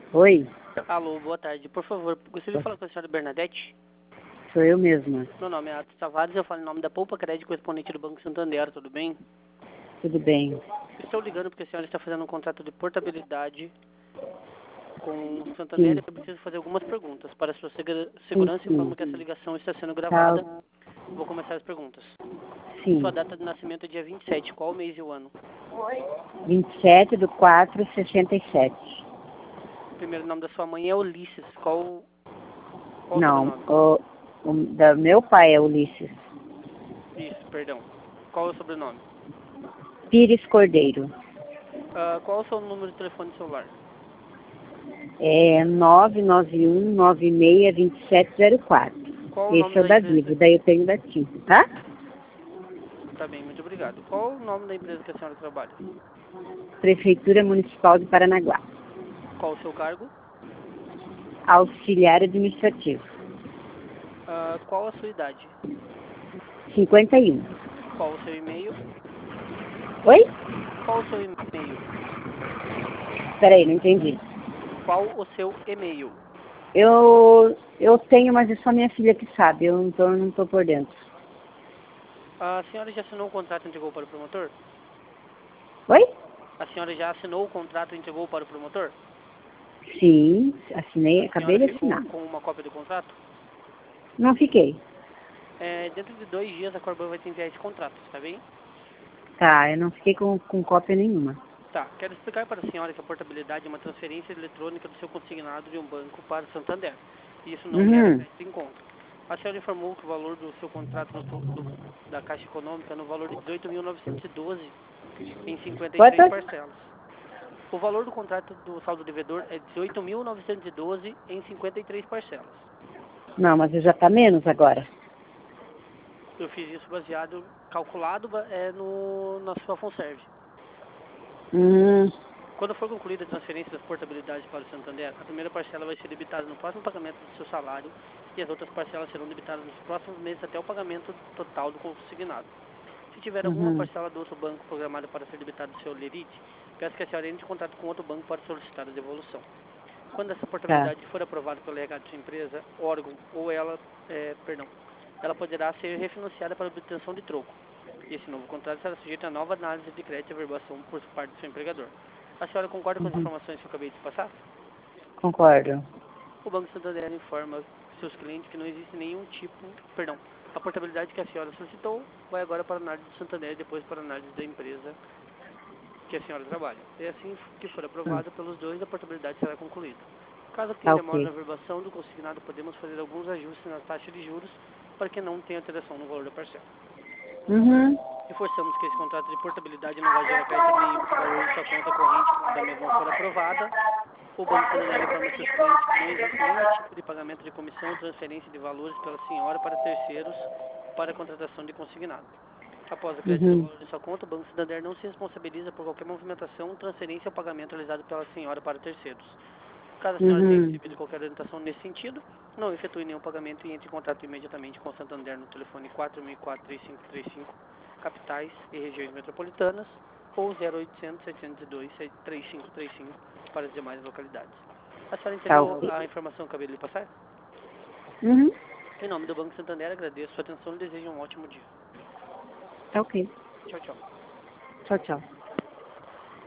Oi, Alô, boa tarde. Por favor, gostaria de falar com a senhora Bernadette. sou eu mesma. Meu nome é Atos Tavares, eu falo em nome da Poupa Crédito, correspondente do Banco Santander, tudo bem? Tudo bem? Estou ligando porque a senhora está fazendo um contrato de portabilidade com o Santander Sim, e eu preciso fazer algumas perguntas. Para a sua sim, segurança, sim. informo que essa ligação está sendo Tá, gravada. Vou começar as perguntas. sim. Sua data de nascimento é dia 27, qual o mês e o ano? 27/4/67. O primeiro nome da sua mãe é Ulisses, qual o Não, sobrenome? da meu pai é Ulisses. Isso, perdão. Qual é o sobrenome? Pires Cordeiro. Qual é o seu número de telefone celular? É 991962704. Qual o nome Esse é o da da empresa? Vivo, daí eu tenho da TIM, tá? Tá bem, muito obrigado. Qual o nome da empresa que a senhora trabalha? Prefeitura Municipal de Paranaguá. Qual o seu cargo? Auxiliar administrativo. Qual a sua idade? 51. Qual o seu e-mail? Oi? Qual o seu e-mail? Peraí, não entendi. Qual o seu e-mail? Eu tenho, mas é só minha filha que sabe. Eu não tô por dentro. A senhora já assinou o contrato e entregou para o promotor? Oi? A senhora já assinou o contrato e entregou para o promotor? Sim, assinei, A acabei senhora de ficou assinar. com uma cópia do contrato? Não fiquei. Dentro de 2 dias a Corban vai te enviar esse contrato, está bem? Tá, eu não fiquei com cópia nenhuma. Tá, quero explicar para a senhora que a portabilidade é uma transferência eletrônica do seu consignado de um banco para o Santander. E isso não gera Uhum, crédito em conta. A senhora informou que o valor do seu contrato da Caixa Econômica é no valor de 18.912 em Quanto? 53 parcelas. O valor do contrato do saldo devedor é 18.912 em 53 parcelas. Não, mas já tá menos agora. Eu fiz isso calculado na sua FONSERV. Hum, Quando for concluída a transferência das portabilidades para o Santander, a primeira parcela vai ser debitada no próximo pagamento do seu salário e as outras parcelas serão debitadas nos próximos meses até o pagamento total do consignado. Se tiver alguma uhum, parcela do outro banco programada para ser debitada do seu lerite, peço que a senhora entre em contato com outro banco para solicitar a devolução. Quando essa tá. portabilidade for aprovada pelo RH de sua empresa, órgão ou ela poderá ser refinanciada para obtenção de troco. E esse novo contrato será sujeito a nova análise de crédito e averbação por parte do seu empregador. A senhora concorda com as Uhum, informações que eu acabei de passar? concordo. O Banco Santander informa seus clientes que não existe nenhum a portabilidade que a senhora solicitou vai agora para a análise do Santander e depois para a análise da empresa que a senhora trabalha. E assim que for Hum, aprovada pelos dois, a portabilidade será concluída. Caso tenha tá demora na ok. averbação do consignado, podemos fazer alguns ajustes na taxa de juros para que não tenha alteração no valor da parcela. Uhum, Reforçamos que esse contrato de portabilidade não vai gerar crédito nenhum se o valor de sua conta corrente da mesma for aprovada. O Banco Santander informa seus clientes que não existe nenhum tipo de pagamento de comissão ou transferência de valores pela senhora para terceiros para a contratação de consignado. Após a crédito do uhum, valor de sua conta, o Banco Santander não se responsabiliza por qualquer movimentação, transferência ou pagamento realizado pela senhora para terceiros. Caso a senhora tenha uhum, recebido qualquer orientação nesse sentido, não efetue nenhum pagamento e entre em contato imediatamente com o Santander no telefone 4004-3535, capitais e regiões metropolitanas, ou 0800-702-3535 para as demais localidades. A senhora tá entendeu ok. a informação que eu acabei de lhe passar? Uhum, Em nome do Banco Santander, agradeço a sua atenção e desejo um ótimo dia. tá ok. Tchau, tchau. Tchau, tchau.